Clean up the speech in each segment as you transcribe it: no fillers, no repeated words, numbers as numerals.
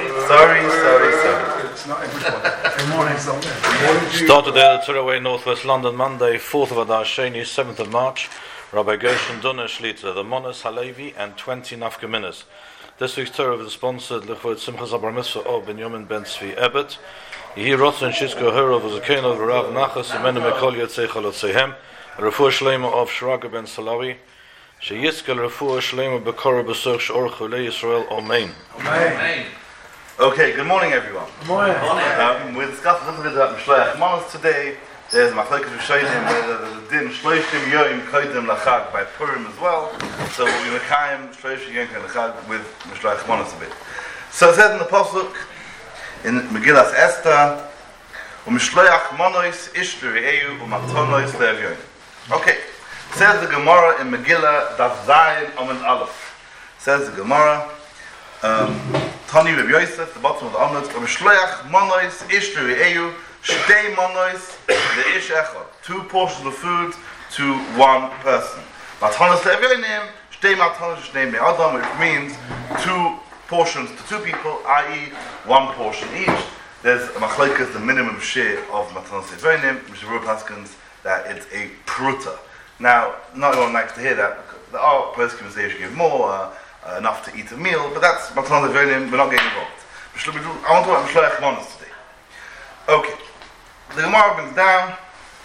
Sorry. It's not everybody. Good morning, Sunday. Start today at Turaway, Northwest London, Monday, 4th of Adar Sheni, 7th of March. Rabbi Gershon Dunner Shlita, the Monas Halevi, and 20 Nafkaminas. This week's Torah is sponsored Lechvod Simchas Bar Mitzvah of Benjamin Ben Tzvi Ebet. Yehi Rotzen Shizko Hero of Zakeno of Rav Nachas, Imenu Mekol Yotzei Chalotzehem, Refuah Shlema of Shraga Ben Salawi, Sheyiskel Refuah Shlema Bekora Besoch Shor Chulei Yisrael, Amen. Amen. Okay, good morning everyone. Good morning. We're discussing a little bit about Mishloach Manos today. There's Machlokes Rishonim where there's a din Shloshim Yom Kodim Lachag by Purim as well. So we'll be Mekayim Shloshim Yom Kodim Lachag with Mishloach Manos a bit. So it says in the Pasuk in Megillas Esther, Mishloach Manos Ishtu Re'eu Umatonos Le'avyon. Okay, says the Gemara in Megillah Daf Zayin Amud Aleph. Says the Gemara, Tani Reb Yosef, the bottom of the Amud, Mishloach Manos Ishtu Re'eu Shtei Manos Le'ish Echad, 2 portions of food to one person. Matanos Le'avyonim, Shtei Matanos Shnei Me'adam, which means 2 portions to 2 people, i.e. 1 portion each. There's a machlokes, the minimum share of Matanos Le'avyonim, which is Paskins that it's a pruta. Now, not everyone likes to hear that. There are poskim say you should give more, enough to eat a meal, but that's Matanos Le'avyonim, we're not getting involved. I want to talk about Mishloach Manos today. Okay. The Gemara brings down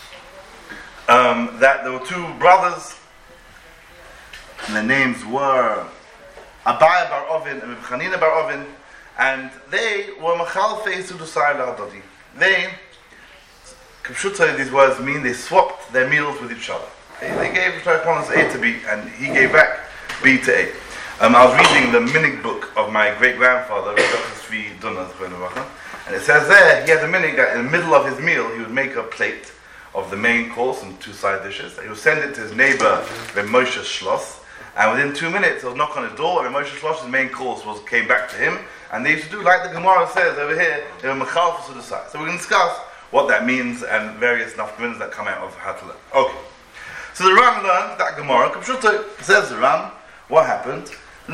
that there were 2 brothers, and their names were Abaye bar Ovin and Reb Chanina bar Ovin, and they were Machalfei Sudusai La'adodi. They, Kipshutai, these words mean they swapped their meals with each other. They gave Mishloach Manos A to B, and he gave back B to A. I was reading the minig book of my great-grandfather, Dr. Tzvi Dunner, and it says there, he had a minig that in the middle of his meal, he would make a plate of the main course and 2 side dishes. He would send it to his neighbor, Reb Moshe Schloss, and within 2 minutes, he'll knock on his door, and Reb Moshe Schloss's main course came back to him, and they used to do like the Gemara says over here, they were mechal for the side. So we're going to discuss what that means and various nafkaminas that come out of how to learn. Okay. So the Ram learned that Gemara, says the Ram, what happened? They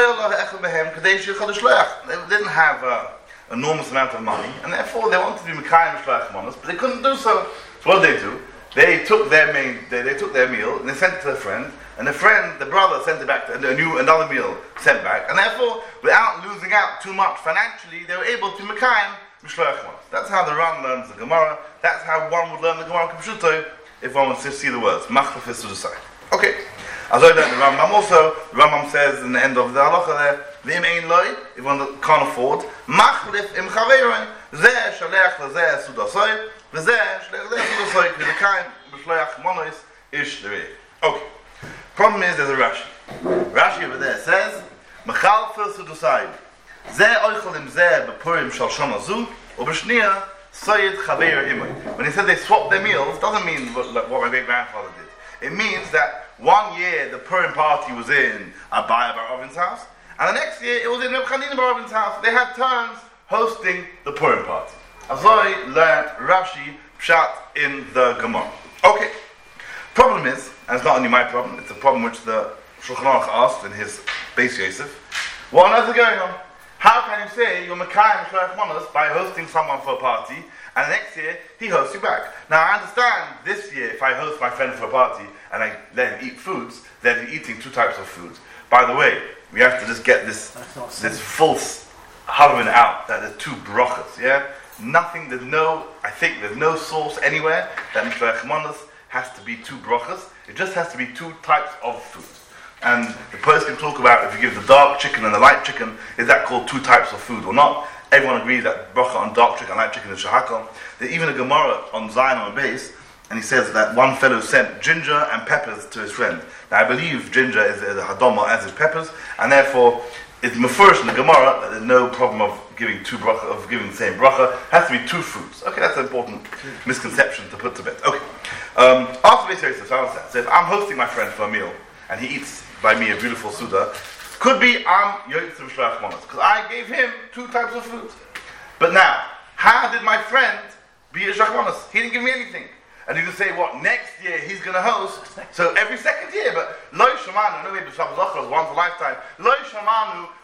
didn't have enormous amount of money, and therefore they wanted to be Mekayim Mishloach Manos, but they couldn't do so. So what did they do? They took their they took their meal and they sent it to a friend, and the brother sent it back to another meal sent back, and therefore, without losing out too much financially, they were able to Mekayim Mishloach Manos. That's how the Ram learns the Gemara. That's how one would learn the Gemara Kipshuto if one wants to see the words Machlefis to the side. Okay. As I learned the Rambam also, the Rambam says in the end of the halacha there, V'im ein loy, if one can't afford, Machlef im chaveiroi, Zeh shalech lezeh sudasoi, V'zeh shalech lezeh sudasoi, V'lekayim b'shloach monos ish l'reich. Okay. Problem is, there's a Rashi. Rashi over there says, Mechalfer sudasoi, Zeh oichel im zeh b'purim shal shana zu, U'b'shniya soyed chaveir imoi. When he says they swapped their meals, doesn't mean what my great-grandfather did. It means that 1 year the Purim party was in Abaye bar Ovin's house, and the next year it was in Reb Chanina bar Ovin's house. They had turns hosting the Purim party. Azoi learned Rashi Pshat in the Gemara. Okay. Problem is, and it's not only my problem, it's a problem which the Shulchan Aruch asked in his Beis Yosef. What on earth is going on? How can you say you're Mekayim Mishloach Manos by hosting someone for a party, and the next year he hosts you back? Now I understand this year if I host my friend for a party and I let him eat foods, then he's eating 2 types of foods. By the way, we have to just get this false hovering out that there's 2 brachas, yeah? There's no source anywhere that Mishloach Manos has to be 2 brachas. It just has to be 2 types of food. And the person can talk about if you give the dark chicken and the light chicken, is that called 2 types of food or not? Everyone agrees that bracha on dark chicken and light chicken is shahakal. There's even a Gemara on Zion on a base, and he says that one fellow sent ginger and peppers to his friend. Now I believe ginger is a hadoma as is peppers, and therefore it's mefurish in the Gemara that there's no problem of giving 2 bracha, of giving the same bracha. It has to be 2 foods. Okay, that's an important misconception to put to bed. Okay. After Beis Yosef, so if I'm hosting my friend for a meal and he eats by me a beautiful suda, could be I'm Yotzim Mishloach Manos, because I gave him 2 types of food. But now, how did my friend be a Mishloach Manos? He didn't give me anything. And you can say, what, next year he's going to host, so every second year, but Loi Shamanu, no maybe Shabbos Achros, once a lifetime, Loi Shamanu,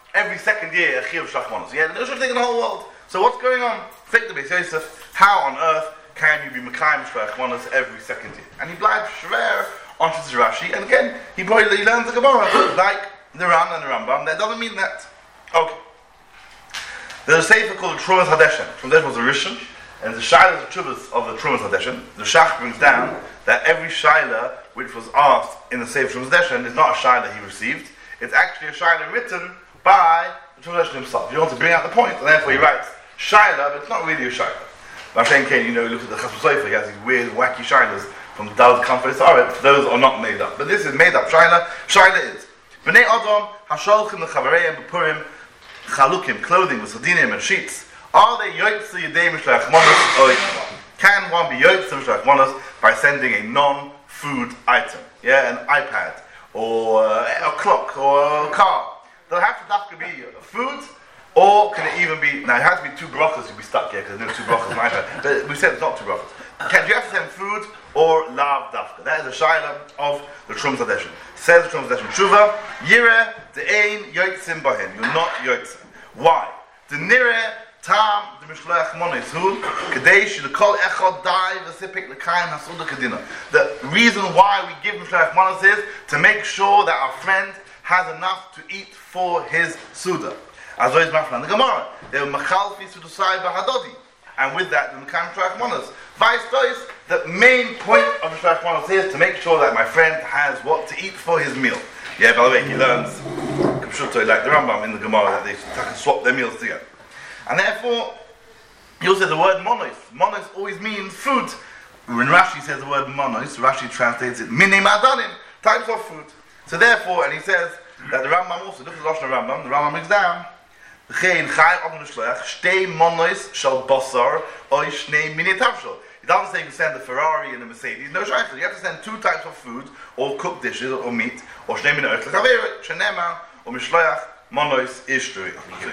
every second year a chiyuv shlach. Yeah, no such thing in the whole world. So what's going on? Think the Beis Yosef, how on earth can you be mekayim shlach every second year? And he blind shver on Shittas Rashi, and again he learns the Gemara like the Ram and the Rambam. That doesn't mean that. Okay. There's a sefer called Trumas Hadeshen. Trumas Hadeshen was a Rishon, and the Shaila of the Trumas Hadeshen. The Shach brings down that every Shaila which was asked in the sefer Trumas Hadeshen is not a Shaila he received. It's actually a Shaila written by the Trumas Hadeshen himself. He wants to bring out the point, and therefore he writes Shaila, but it's not really a Shaila. Mashen Kane, you look at the Chasam Sofer, he has these weird, wacky Shailas from the Daled Conference. Alright, those are not made up. But this is made up Shaila. Shaila is B'nei Adam Hasholchim L'Chavareyim B'Purim Chalukim, clothing with sadinim and sheets. Are they yoytze yedei mishlach monos or can one be yoytze mishlach monos by sending a non-food item? Yeah, an iPad or a clock or a car. They'll have to be food, or can it even be? Now it has to be two brachas. You'll be stuck here because there's no two brachas in iPad. But we said it's not two brachas. Do you have to send food or lav dafka? That is a shaila of the Trumas Hadeshen. Says the Trumas Hadeshen Tshuva, Yireh de'ein yoytzim bahen. You're not yoytzim. Why? The nireh tam the mishloach monos hu kedei shekol echad dai v'sipik l'kaim hasuda kedina. The reason why we give mishloach monos is to make sure that our friend has enough to eat for his suda. As always, maflan the Gemara, they were machalfi sudusai b'hadodi, and with that the mekayim mishloach monos. Vice versa, the main point of mishloach monos is to make sure that my friend has what to eat for his meal. Yeah, by the way, he learns like the Rambam in the Gemara that they can swap their meals together. And therefore, he also says the word monos. Monos always means food. When Rashi says the word monos, Rashi translates it minim adanim, types of food. So therefore, and he says that the Rambam also, look at the Lashon Rambam, the Rambam brings down Chein Chai Adam L'Shleach Shtei monos shal basar oy shnei mini tavshel. It doesn't say you can send a Ferrari and a Mercedes. No, you have to send two types of food, or cooked dishes, or meat, or shnei mini oich l'chaveret, shenema, or mishloach monos ishtui.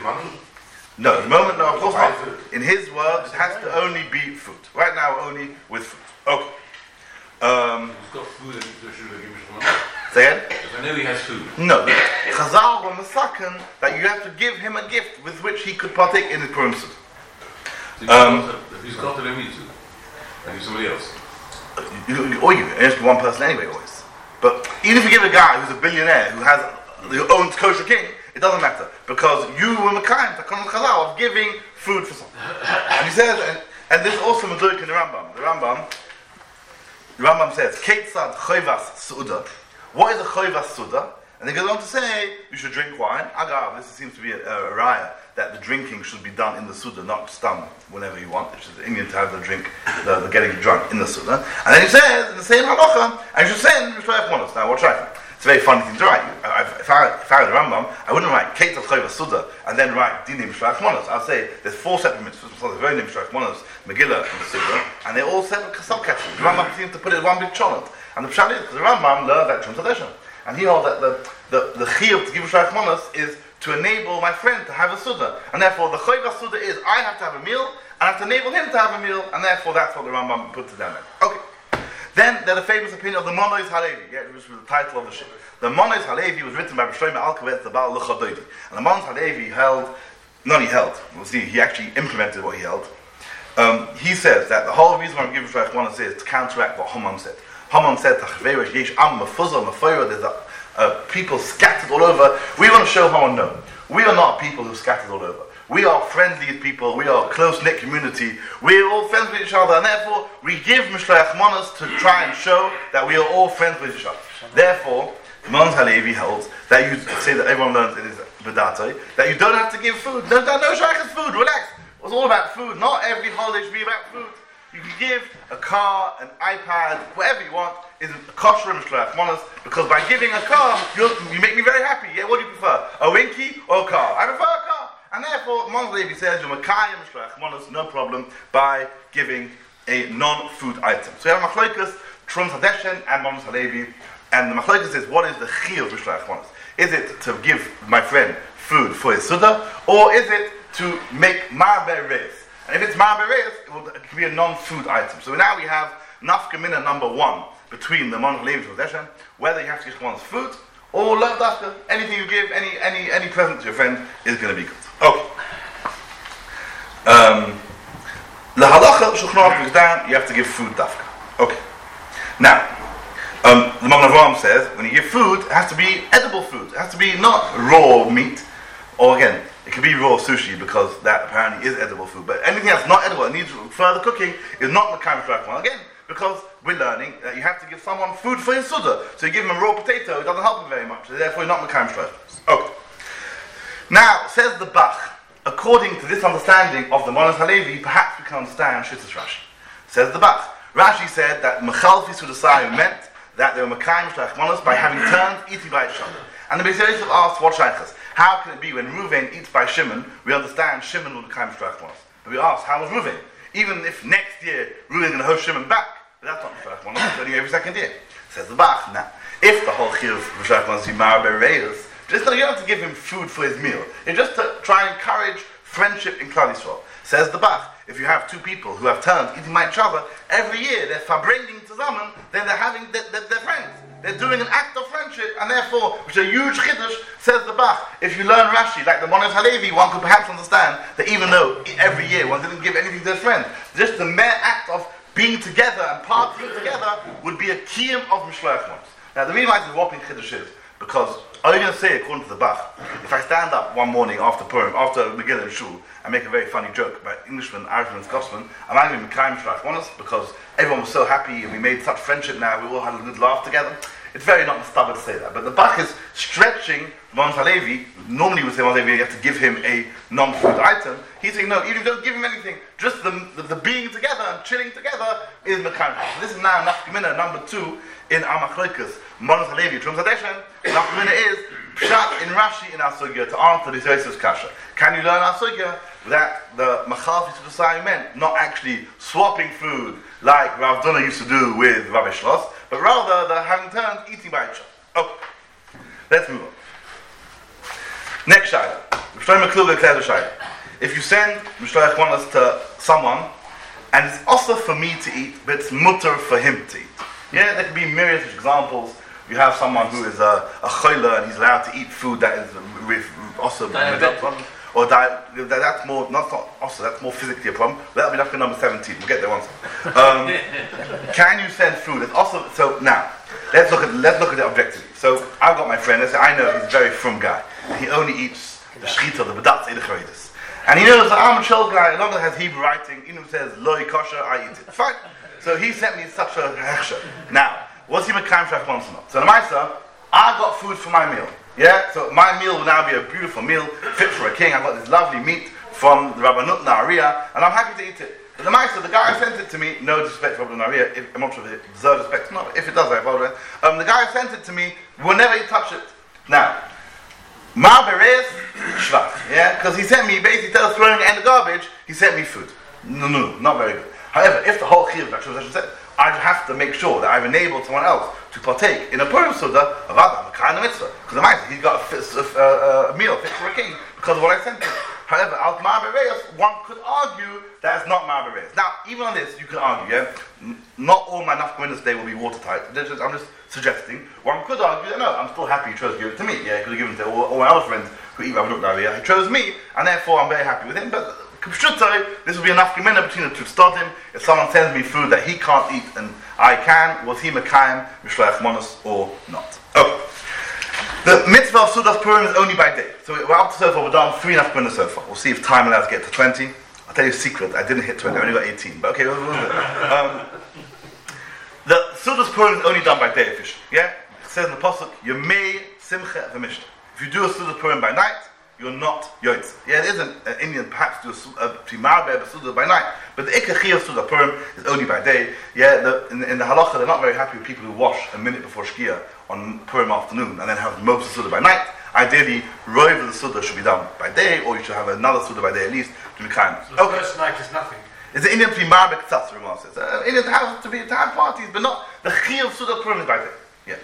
No, the moment, no, of course not. In his words, it has to only be food. Right now, only with food. Okay. He's got food and should give him. Say again? I know he has food. No. Chazal were masaken that you have to give him a gift with which he could partake in his Purim Suda. If he's got to me too, and he's somebody else. Or you ask one person anyway, always. But even if you give a guy who's a billionaire who has who owns Kosher King, it doesn't matter because you were Mekayim, Takon Chazal, of giving food for someone. And he says, and this is also Meduik in the Rambam. The Rambam says, Ketzad Choivas Suda. What is a Choivas Suda? And he goes on to say, you should drink wine. Agav, this seems to be a raya that the drinking should be done in the Suda, not stam whenever you want. It's just Indian to have the drink, the getting drunk in the Suda. And then he says, in the same halacha, and you should send Mishloach monos. Now, what's right? It's a very funny thing to write. If I were the Rambam, I wouldn't write Ketzad Choivas Suda and then write Dinim Mishloach monos. I'll say there's 4 separate mitzvahs, the very name Mishloach monos, Megillah, and the Suda, and they're all separate subcategories. The Rambam seems to put it in one big cholent. And the pshat is, because the Rambam learned that Trumas Hadeshen. And he holds that the chiyuv to give Mishloach monos is to enable my friend to have a suda. And therefore the choivas suda is, I have to have a meal, and I have to enable him to have a meal, and therefore that's what the Rambam puts it down there. Okay. Then there's the famous opinion of the Monos Halevi, which was the title of the ship. The Monos Halevi was written by Shlomo Alkabetz, the Baal L'Chadoidi. And the Monos Halevi he actually implemented what he held. He says that the whole reason why I'm giving Mishloach monos is to counteract what Haman said. Haman said, there's people scattered all over. We want to show Haman, no. We are not people who are scattered all over. We are friendly people. We are a close-knit community. We are all friends with each other. And therefore, we give Mishloach monos to try and show that we are all friends with each other. Therefore, the Monos Halevi holds that you say that everyone learns in his Bedatoi, that you don't have to give food. No shaykh's food. Relax. It's all about food. Not every holiday should be about food. You can give a car, an iPad, whatever you want, is a kosher Mishloach monos, because by giving a car, you make me very happy. Yeah, what do you prefer? A Winky or a car? I prefer a car. And therefore, Monos Halevi says, you're Mekayim Mishloach monos, no problem, by giving a non-food item. So you have Machlokes, Trumas Hadeshen, and Monos Halevi, and the Machlokes is, what is the chiyuv of Mishloach monos? Is it to give my friend food for his suda, or is it to make ma'aber reis? And if it's ma'aber reis, it can be a non-food item. So now we have nafka mina number 1 between the Monos Halevi and Trumas Hadeshen, whether you have to give one's food, or love dafka. Anything you give, any present to your friend is going to be good. Okay. The halacha Shulchan Aruch brings down, you have to give food dafka. Okay. Now, the Magen Avraham says when you give food, it has to be edible food. It has to be not raw meat, or again, it could be raw sushi because that apparently is edible food. But anything that's not edible, it needs further cooking, is not Mekayim Shlach. Again, because we're learning that you have to give someone food for his suda. So you give him a raw potato, it doesn't help him very much. So therefore, you're not Mekayim Shlach. Okay. Now, says the Bach, according to this understanding of the Monos Halevi, perhaps we can understand Shittas Rashi. Says the Bach. Rashi said that Mechalfi Sudasai meant that they were Mekayim Shlach Monos by having turned eating by each other. And the Beis Yosef asked, what shaykhs? How can it be when Reuven eats by Shimon, we understand Shimon will Mekayim Shlach Monos? But we ask, how was Reuven? Even if next year Reuven is going to host Shimon back, but that's not Shlach Monos, it's only every second year. Says the Bach. Now, if the whole Chiyuv of Shlach Monos is Yimar Bereis, just you don't have to give him food for his meal. It's just to try and encourage friendship in Klal Yisrael. Says the Bach, if you have two people who have turned eating by each other, every year they're verbringing zusammen, then they're having, they're friends. They're doing an act of friendship, and therefore, which is a huge chiddush, says the Bach. If you learn Rashi, like the Monos Halevi, one could perhaps understand that even though every year one didn't give anything to his friend, just the mere act of being together and partying together would be a kiyum of Mishloach Monos. Now, the reason why it's a whopping chiddush is because I'm going to say, according to the Bach, if I stand up one morning after Purim, after Megillah and Shul, and make a very funny joke about Englishmen, Irishmen, Scotsmen, I'm angry with Mekayim Shlach Monos because everyone was so happy and we made such friendship now, we all had a good laugh together. It's very not stubborn to say that, but the Bach is stretching Monos Halevi. Normally we say Monos Halevi, you have to give him a non-food item. He's saying, no, even if you don't give him anything, just the being together and chilling together is Mekayim Shlach. So this is now Nafkamina number 2 in our Machlokas. Monos Halevi, Trum Zadeshen, Nafkamina is Pshat in Rashi in our Sugya to answer this Yosef's Kasha. Can you learn our Sugya that the Machalfi Sudasai meant not actually swapping food like Rav Duna used to do with Rabbi Shloss, but rather the having turned eating by each other. Okay, let's move on. Next Shaila. Shlomo Kluger declares a Shaila. If you send Mishloach Monos to someone, and it's also for me to eat, but it's mutter for him to eat. Yeah, there could be myriad of examples. You have someone who is a choila and he's allowed to eat food that is also or that's more not also that's more physically a problem. That'll be after number 17. We'll get there once. Can you send food? It's also so now. Let's look at it objectively. So I've got my friend. Let's say I know he's a very frum guy. He only eats the shchita, the bedatz, the charidus, and he knows that I'm a chill guy. As long as it has Hebrew writing, even if it says loy kosher, I eat it. Fine. So he sent me such a hechsher. Now, was he Mekayim Shlach Monos or not? So the Maisa, I got food for my meal. Yeah? So my meal will now be a beautiful meal, fit for a king. I've got this lovely meat from the Rabbanut Nahariya, and I'm happy to eat it. But the Maisa, the guy who sent it to me, no disrespect for Rabbanut Nahariya, I'm not sure if it deserves respect or not, but if it does, I apologize. The guy who sent it to me will never touch it. Now, Ma Beres Shlach, yeah? Because he sent me, basically, instead of throwing it in the garbage, he sent me food. No, not very good. However, if the whole chiyuv of Shulchan said, I'd have to make sure that I've enabled someone else to partake in a Purim Suda of Adam, a kind of mitzvah. Because he's got a meal fit for a king because of what I sent him. However, Al Mar Bereis, one could argue that it's not Mar Bereis. Now, even on this, you can argue, yeah? Not all my nafkaminas today will be watertight. I'm just suggesting. One could argue that no, I'm still happy he chose to give it to me. Yeah, he could have given it to all my other friends who eat Rav Nahariya. He chose me, and therefore I'm very happy with him. But this will be enough gemina between the two stadim. If someone sends me food that he can't eat and I can, was he Mekayim Mishloach Monos or not? Okay. The mitzvah of Sudas Purim is only by day. So we're up to so far, we've done 3 enough gemina so far. We'll see if time allows to get to 20. I'll tell you a secret, I didn't hit 20, I only got 18. But okay, the Sudas Purim is only done by day officially. Yeah? It says in the Pasuk, Yemei Simcha V'Mishta. If you do a Sudas Purim by night, you're not Yotze. Yeah, it isn't Indian perhaps do a Timar Suda by night, but the Ikach of Suda Purim is only by day. Yeah, in the halacha they're not very happy with people who wash a minute before Shkia on Purim afternoon and then have most of the Suda by night. Ideally, Roiv of the Suda should be done by day, or you should have another Suda by day at least to be kind. So the first night is nothing. It's an Indian Timar Bektsatz, Ramah says. Indian have to have parties, but not the Chi of Suda Purim is by day.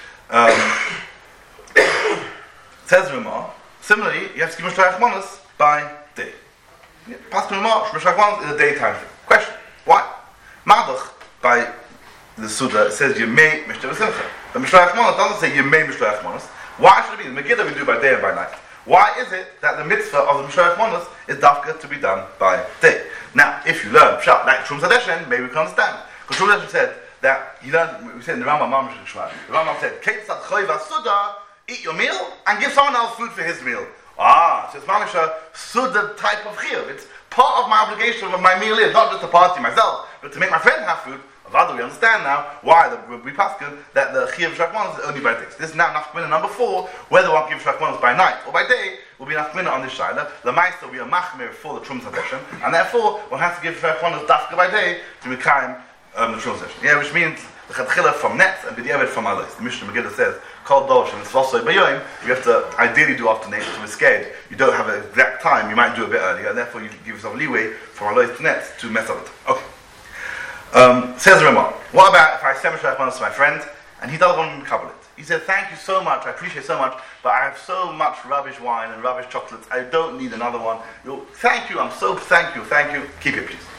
Yeah. Says Ramah. Similarly, you have to give Mishloach Monos by day. Pastor March, Mishloach Monos is a daytime thing. Question: why? Madach by the Suda, it says Yemei Mishta V'Simcha. But Mishloach Manos doesn't say Yemei Mishloach Manos. Why should it be? The Megillah we do by day and by night. Why is it that the mitzvah of the Mishloach Manos is dafka to be done by day? Now, if you learn Pshat, like Shum Zadeshen, maybe we can understand. Because Shum Zadeshen said that, we said in the Rambam, the Rambam said, Ketzat Choyva Suda, eat your meal and give someone else food for his meal. So it's Mamisha Suda type of chiyuv. It's part of my obligation of my meal is not just to party myself, but to make my friend have food. Avada, we understand now why we paskin that the chiyuv shakmanos is only by day. So this is now nafkamina number 4. Whether one gives shakmanos by night or by day will be nafkamina on this shaila. The meister will be a machmir for the Trum Zadeshen, and therefore one has to give shakmanos dafka by day to mekayim the Trum Zadeshen. Yeah, which means the chadchila from nets and b'diavad from alos. The Mishnah Megillah says, Kol dosh and tzvasoi b'yoyim, you have to ideally do after nets to be scared. You don't have an exact time, you might do a bit earlier, and therefore you give yourself leeway from alos to nets to mess up it. Okay. Says the Ramah, what about if I send Mishloach to my friend and he doesn't want me to cover it? He said, thank you so much, I appreciate so much, but I have so much rubbish wine and rubbish chocolates, I don't need another one. Thank you, thank you, keep it please.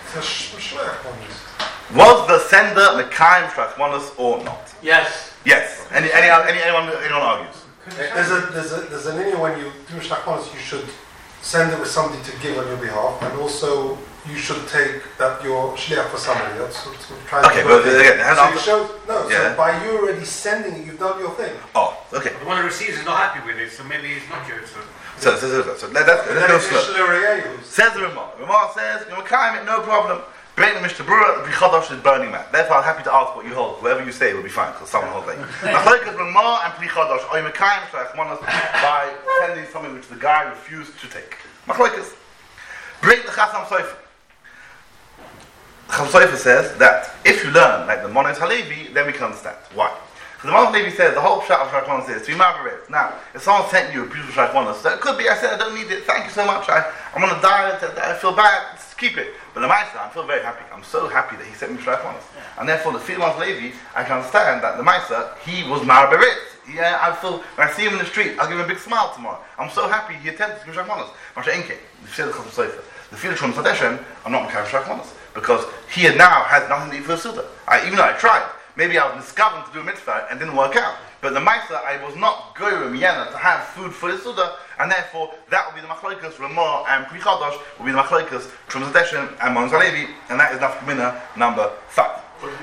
Was the sender Mekayim Mishloach Manos or not? Yes. Yes. Anyone argues? There's an area when you do Mishloach Manos, you should send it with somebody to give on your behalf, and also you should take that your shliach for somebody else. Okay, but again, so by you already sending it, you've done your thing. Oh, okay. The one who receives is not happy with it, so maybe he's not yours. So let's go slow. Says the Ramah. Ramah says, you're Mekayim it, no problem. Bring the Mishnah Berurah, Pri Chodosh is burning man. Therefore, I'm happy to ask what you hold. Whoever you say will be fine, because someone holds it. Machlokes Ramah and Pri Chodosh, are you Mekayim Mishloach Manos by sending something which the guy refused to take? Machlokes. Bring the Chasam Sofer. Chasam Sofer says that if you learn like the Monos Halevi, then we can understand. Why? Because the Monos Halevi says the whole Pshat of Mishloach Manos is to be margaret. Now, if someone sent you a beautiful Mishloach Manos, that could be, I said, I don't need it, thank you so much, I'm on a diet, I feel bad, just keep it. But the Meister, I feel very happy. I'm so happy that he sent me Mishloach Manos. And therefore, the Filimon Levi, I can understand that the Meister, he was margaret. Yeah, I feel, when I see him in the street, I'll give him a big smile tomorrow. I'm so happy he attempted Mishloach Manos. Masha Enke, the Filimon Sofer. The Filimon Trum Zadeshen, I'm not Mekayim Mishloach Manos. Because he now has nothing to eat for a Suda. Even though I tried. Maybe I was discovered to do a mitzvah and didn't work out. But the Meister, I was not Goyim Yana to have food for the Suda, and therefore that will be the Machlokes Ramah and Pri Chodosh will be the Machlokes Trum Zadeshen and Monos Halevi, and that is nafkamina number 5.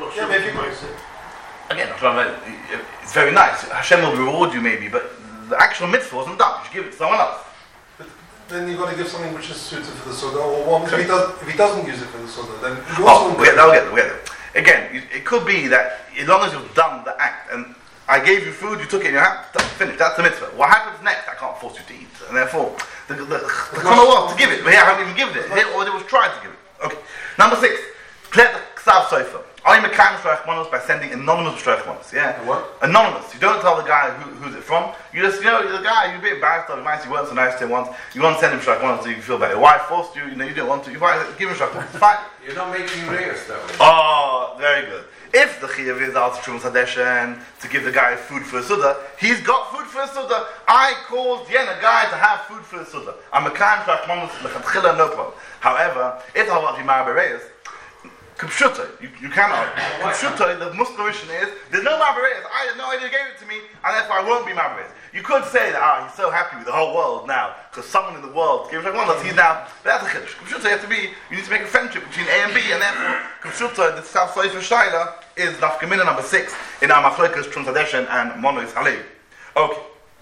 Again, it's very nice. Hashem will reward you maybe, but the actual mitzvah wasn't done. You should give it to someone else. Then you've got to give something which is suited for the Suda, or one, if he doesn't use it for the Suda, then you also we'll get there. Again, it could be that as long as you've done the act, and I gave you food, you took it in your hand, finished, that's the mitzvah. What happens next? I can't force you to eat. And therefore, the to give it, but here I haven't even given it. Here, or they was trying to give it. Okay. Number 6, clear the Ksav Sofer. Are you Mekayim Mishloach Manos by sending anonymous Mishloach Manos? Yeah? What? Anonymous. You don't tell the guy who's it from. You just, you're the guy, you're a bit embarrassed of it, you weren't so nice to him once. You want to send him Mishloach Manos so you feel better. Your wife forced you, you didn't want to. You might give him Mishloach Manos. It's fine. You're not making reyes that way. Oh, very good. If the chiyuv is out Trum Zadeshen to give the guy food for a Suda, he's got food for a Suda. I caused a guy to have food for a Suda. I'm Mekayim Mishloach Manos l'chadchila, no problem. However, if I want to be margaret, Kupshuta, you cannot. Kupshuta, the Muslim mission is, there's no Mabareis. I had no idea he gave it to me, and therefore I won't be Mabareis. You could say that, he's so happy with the whole world now, because someone in the world gave him one, he's now, that's a chiddush. Kupshuta, you need to make a friendship between A and B, and therefore, Kupshuta, the South Sofer Shaila, is nafkamina number 6 in our Machlokes Trum Zadeshen and Monos Halevi. Okay.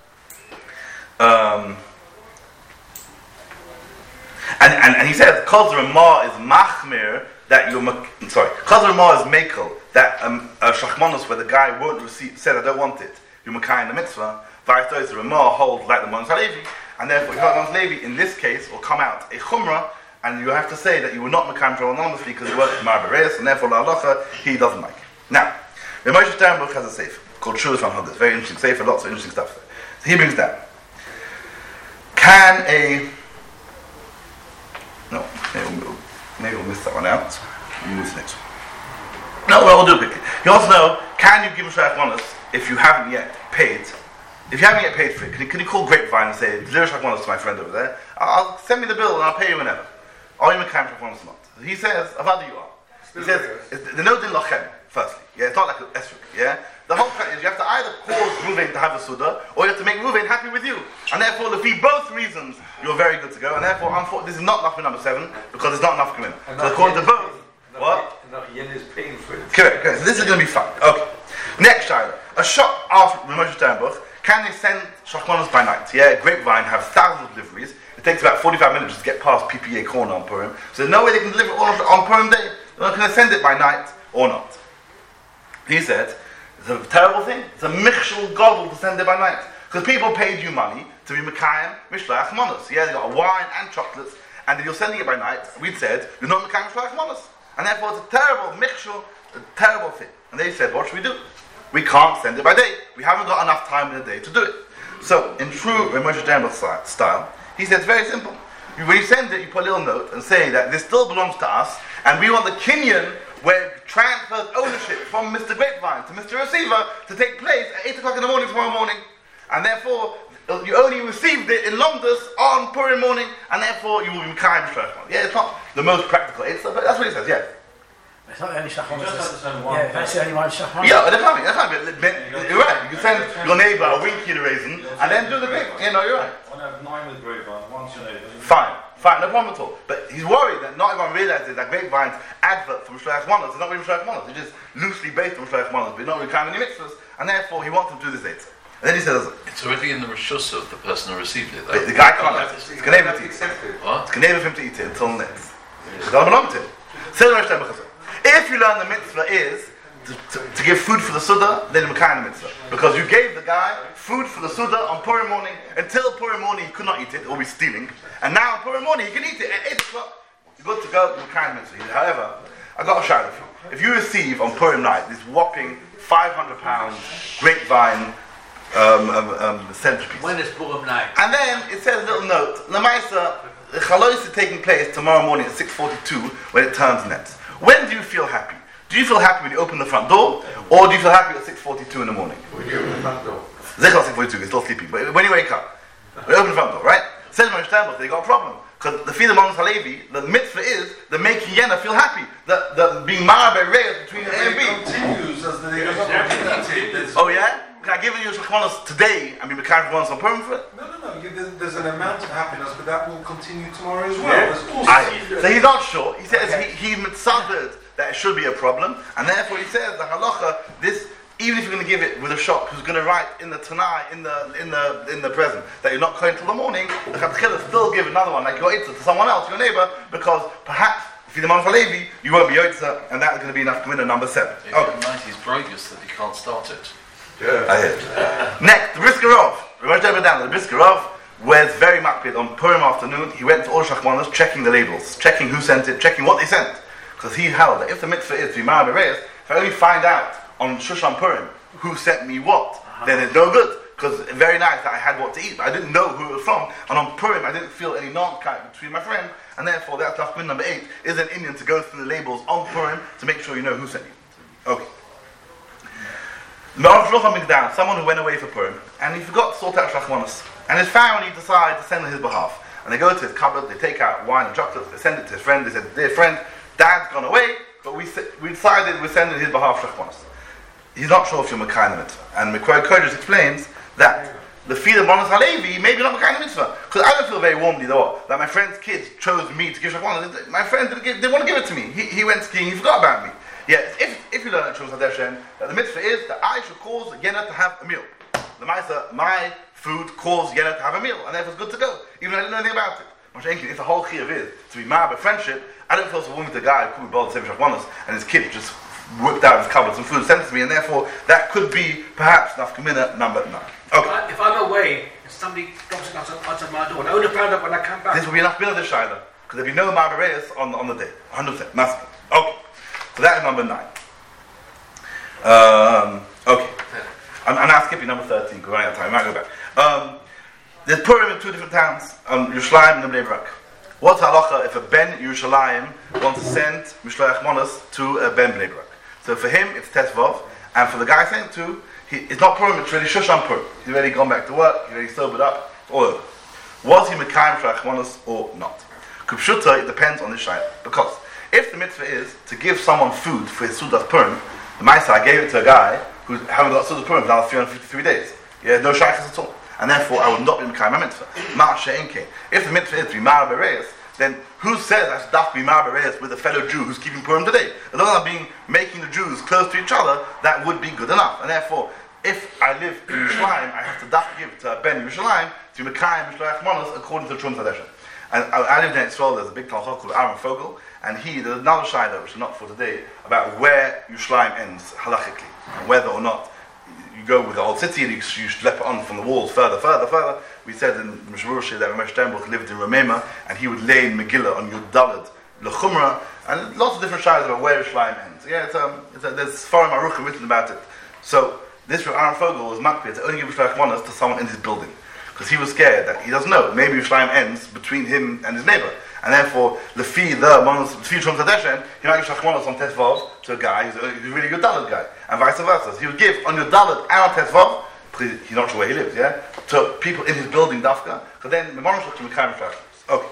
And he says, Kol Ramah is machmir, that you're, Chazar Ramah is mekel, that a shachmanos where the guy won't receive, said I don't want it, you're Mekayim the mitzvah, vice versa, Ramah holds like the Monos Halevi, and therefore if Monos Halevi in this case will come out a chumrah, and you have to say that you were not Mekayim anonymously because you weren't Marbareis, and therefore la halacha, he doesn't like it. Now, the Moshe Sternbuch has a sefer called Shulas Van Hodas, very interesting sefer, lots of interesting stuff there. So he brings down, maybe we'll miss that one out. We'll move to the next one. No, well, we'll do it quickly. You also know, can you give Mishloach Manos if you haven't yet paid? If you haven't yet paid for it, can you call Grapevine and say, deliver Mishloach Manos to my friend over there? I'll send me the bill and I'll pay you whenever. Are you Mekayim Mishloach Manos or not? He says, Avada you are. He says, the no din lochem, firstly. Yeah, it's not like an esrog. Yeah? The whole point is you have to either cause Ruvain to have a Suda, or you have to make Ruvain happy with you. And therefore, for both reasons, you're very good to go. And therefore, this is not nafka number 7, because it's not nafka min. So according to both, what? Yen is paying for it. Correct. So this is going to be fun. Okay. Next child. A shop after Moshe Sternbuch, can they send shachmanos by night? Yeah, Grapevine have thousands of deliveries. It takes about 45 minutes to get past PPA corner on Purim. So there's no way they can deliver it on Purim day. They're not going to send it by night or not. He said, it's a terrible thing. It's a michshel godel to send it by night. Because people paid you money to be Mekayim Mishlach Manos. Yeah, they got wine and chocolates, and you're sending it by night. We said, you're not Mekayim Mishlach Manos. And therefore it's a terrible michshel, a terrible thing. And they said, what should we do? We can't send it by day. We haven't got enough time in the day to do it. So, in true Moshe Sternbuch style, he said it's very simple. When you send it, you put a little note and say that this still belongs to us, and we want the kinyan where it transfers ownership from Mr. Grapevine to Mr. Receiver to take place at 8 o'clock in the morning tomorrow morning. And therefore, you only received it in Longdus on Purim morning, and therefore you will be Mekayim Shlach. Yeah, it's not the most practical. That's what he says, yes. It's not the only shachmanos. Yeah, that's the only one shachmanos. Yeah, that's fine. You're right. You can send your neighbour a winky in a raisin and then do the thing. You know, you're right. One have 9 with Grapevine, one's your neighbour. Fine, no problem at all. But he's worried that not everyone realizes that Grapevine's advert for Mishloach Manos is not really Mishloach Manos. It's just loosely based on Mishloach Manos, but not really kind of any mitzvahs, and therefore he wants them to do this later. And then he says, it's already in the rishus of the person who received it, though. The guy can't have it. It's Ganeva to eat it. What? It's Ganeva for him to eat it until next. It's not belong to him. If you learn the mitzvah is to give food for the Suda, then it's kind of mitzvah. Because you gave the guy food for the Suda on Purim morning. Until Purim morning he could not eat it, or be stealing. And now on Purim morning he can eat it at 8 o'clock. You're good to go, it's kind of mitzvah. However, I got a shout for you. If you receive on Purim night this whopping £500 Grapevine centerpiece. When is Purim night? And then it says a little note, Lamaisa, the Chalos is taking place tomorrow morning at 6:42 when it turns net. When do you feel happy? Do you feel happy when you open the front door, or do you feel happy at 6:42 in the morning? When you open the front door. Zechel 6:42, you're still sleeping, but when you wake up, when you open the front door, right? Says Moshe Sternbuch, they got a problem. Because the Fida Manos Halevi, the mitzvah is the making Yena feel happy. The being Marabe Reyes between A and B. It continues as the day goes on. Oh yeah? Can I give you Shachmanos today? I mean, we can't go on some Purim for it? No. There's an amount of happiness, but that will continue tomorrow as well. Yeah. So he's not sure. He says he mitzaded that it should be a problem, and therefore he says the halacha, this, even if you're going to give it with a shop who's going to write in the Tanai, in the present, that you're not going till the morning, the Chatchila still give another one like your Eitzah to someone else, your neighbor, because perhaps if you're the Manos Halevi, you won't be Eitzah, and that's going to be enough to win a number 7. Okay. He's bogus that he can't start it. Yeah. I hear. Next, the Briskerov. We went over down. The Briskerov was very makpid on Purim afternoon. He went to all Shachmanos, checking the labels, checking who sent it, checking what they sent. Because he held that if the mitzvah is to be Marabe Reyes, if I only find out on Shushan Purim who sent me what, then it's no good. Because it's very nice that I had what to eat, but I didn't know who it was from. And on Purim, I didn't feel any non-kite between my friends. And therefore, that's Tafkin number 8 is an Indian to go through the labels on Purim to make sure you know who sent you. Okay. Someone who went away for Purim, and he forgot to sort out Shachmanos. And his family decided to send on his behalf. And they go to his cupboard, they take out wine and chocolate, they send it to his friend, they said, dear friend, Dad's gone away, but we decided we're sending on his behalf Shachmanos. He's not sure if you're Mekayim mitzvah. And Mikroy Kodesh explains that the Fida Manos Halevi, maybe not Mekayim mitzvah. Because I don't feel very warmly though, that my friend's kids chose me to give Shachmanos. My friend didn't want to give it to me. He went skiing, he forgot about me. Yes, if you learn at Shul Sadeshem, that the mitzvah is that I should cause Yena to have a meal. The Maisa, my food caused Yena to have a meal, and therefore it's good to go, even though I didn't know anything about it. If the whole chiyuv is to be mad by friendship, I don't feel so warm with the guy who bought the Shachmanos, and his kid just whipped out his cupboard some food and sent it to me, and therefore that could be perhaps Nafkamina number 9. Okay. If I'm away and somebody drops it outside my door, and I only found out when I come back. This will be enough Nafkamina the Shaila, because there'll be no Ma'abereis on the day. 100%. Master. Okay. So that is number 9. Okay. I'm now skipping number 13 because we're running out of time. I might go back. There's Purim in 2 different towns, Yerushalayim and Bnei Brak. What's halacha if a Ben Yerushalayim wants to send Mishloach Manos to a Ben Bnei Brak? So for him, it's Tesvav, and for the guy sent to, it's not Purim, it's really Shushan Purim. He's already gone back to work, he's already sobered up, it's all over. Was he Mekayim Mishloach Manos or not? Kupshuta, it depends on the Shayla. Because If the mitzvah is to give someone food for his Sudas Purim, the Maisa, I gave it to a guy who haven't got Sudas Purim for now 353 days. Yeah, no shaykhs at all. And therefore, I would not be Mekayim my mitzvah. If the mitzvah is to be Ma'ar Bereis, then who says I should have to be Ma'ar Bereis with a fellow Jew who's keeping Purim today? As long as I'm making the Jews close to each other, that would be good enough. And therefore, if I live in Yerushalayim, I have to give to Ben Yerushalayim to Mekayim Mishloach Manos according to the Trum Hadeshen. And I lived in Israel. There's a big talmud called Aaron Fogel, and there's another shayla which is not for today about where Yerushalayim ends halachically, and whether or not you go with the old city and you schlep it on from the walls further. We said in Mishmurushi that Ramesh Steinbuch lived in Ramema, and he would lay in Megillah on Yud Daled Lechumra, and lots of different shaylas about where Yerushalayim ends. Yeah, there's Sfarim Aruchim written about it. So this Aaron Fogel was makbid to only give Yerushalayim Monas to someone in his building, because he was scared that he doesn't know. Maybe Yerushalayim ends between him and his neighbor, and therefore Lefi Trum Hadeshen, he might give Shachmonos on Tesvav to a guy who's a really good Daled guy, and vice versa. So he would give on your Daled and on Tesvav, because he's not sure where he lives, yeah, to people in his building Dafka, because then the Monosh to Mekayim Shachmonos. Okay.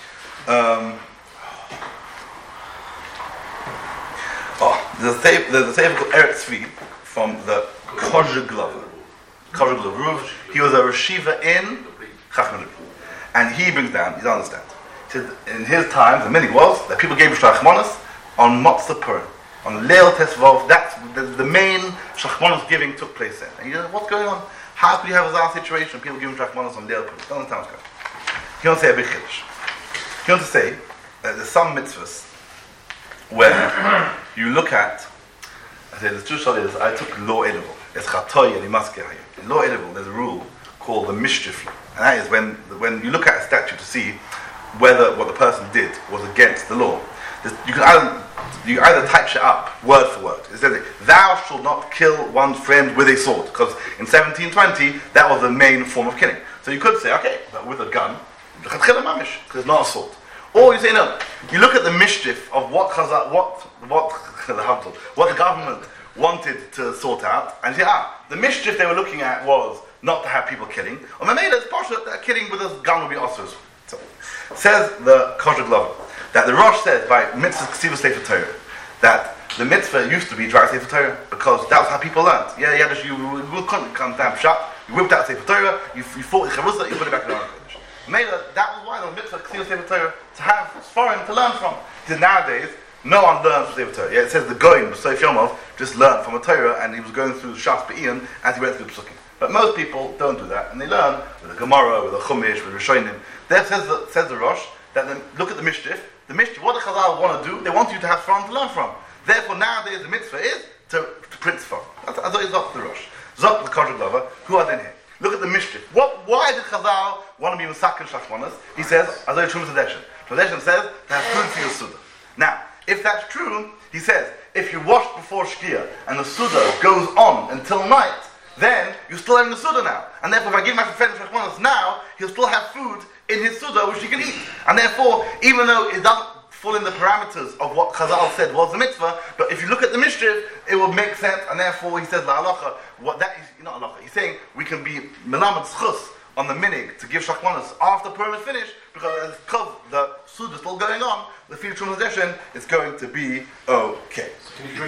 There's a sefer called Eretz Tzvi from the Kozhik Glover. He was a Reshiva in Chacham, and he brings down, you don't understand. In his time, the minig was that people gave Shachmonos on Motzah Purim, on Leil Tesvav. That's the main Shachmonos giving took place there. And you know, what's going on? How could you have a bizarre situation? People giving Shachmonos on Leil Purim. Don't understand what's going on. He wants to say a big chiddush. He wants to say that there's some mitzvahs where you look at. I say there's two shalis. I took Lo Elevol. It's Chatoy and Imaskeh. In Lo Elevol, there's a rule called the Mishtif, and that is when you look at a statute to see whether what the person did was against the law. You either type it up word for word. It says, "Thou shalt not kill one's friend with a sword," because in 1720 that was the main form of killing. So you could say, okay, but with a gun, because it's not a sword. Or you say no. You look at the mishtif of what the government wanted to sort out, and you say, the mischief they were looking at was not to have people killing. Or maybe it's possible that killing with a gun would be also. So, says the Kozhik Glover that the Rosh says by mitzvah ksivas sefer Torah that the mitzvah used to be dry sefer Torah because that's how people learned. Yeah, you couldn't damn shut. You whipped out sefer Torah, you fought the chavrusa, you put it back in the Kodesh. Maybe that was why the mitzvah ksivas sefer Torah to have foreign to learn from. Because nowadays no one learns from sefer Torah. Yeah, it says the Goin B'Sof Yomov just learned from a Torah, and he was going through Shas Be'iyun as he went through the Psukim. But most people don't do that, and they learn with a Gemara, with a Chumash, with Rishonim. There says the Rosh that look at the Mishtif. The Mishtif, what the Chazal want to do, they want you to have Sfarim to learn from. Therefore, nowadays the mitzvah is to print Sfarim. That's Zok the Rosh. Zok the Kozhik Glover. Who are then here? Look at the Mishtif. Why did Chazal want to be Masakin Shachmonos? He says, Azoi Trum Hadeshen. Hadeshen says to have food for your Suda. Now, if that's true, he says, if you wash before Shkia and the Suda goes on until night, then you're still having the Suda now. And therefore, if I give my friend Shachmonos now, he'll still have food in his Suda which he can eat. And therefore, even though it doesn't fall in the parameters of what Chazal said was the mitzvah, but if you look at the Mishnah, it will make sense, and therefore he says, La halacha, what that is, not halacha, he's saying we can be melamed schus on the minig to give Shachmonos after Purim is finished, because the Suda is still going on, the field transition is going to be okay. Can you drink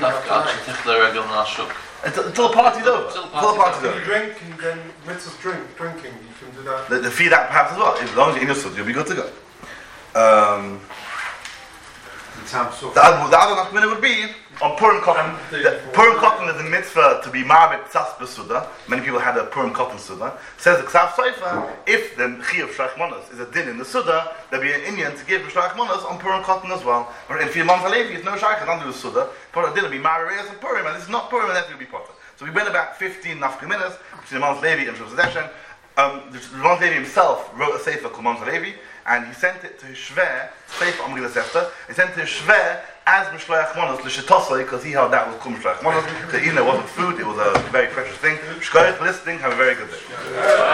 after until the party's over. Can you drink and then mitzvah's drinking, you can do that. The feed that perhaps as well. As long as you're in your Suda, you'll be good to go. The other nafkamina would be on Purim Cotton. Purim Cotton is a mitzvah to be ma'abed tzas b'suda. Many people had a Purim Cotton suda. Says the Ksav Sofer, if the Chiyuv Shachmonos is a din in the suda, there'll be an Indian to give Shachmonos on Purim Cotton as well. But in Fiamon Halevi, it's no Shach, don't do the suda. But a din will be ma'abed and Purim, and this is not Purim, and that will be potter. So we went about 15 nafkaminas, which is the Mons Levi and Shuvah Zedeshen. The Mons Levi himself wrote a sefer called Mons Levi, and he sent it to his shver, Sefer Amri L'Sefta. He sent it to his shver as Mishloach Monos L'Shetosoi, because he held that was called Mishloach Monos. So even though it wasn't food, it was a very precious thing. Shkoyach for listening. Have a very good day.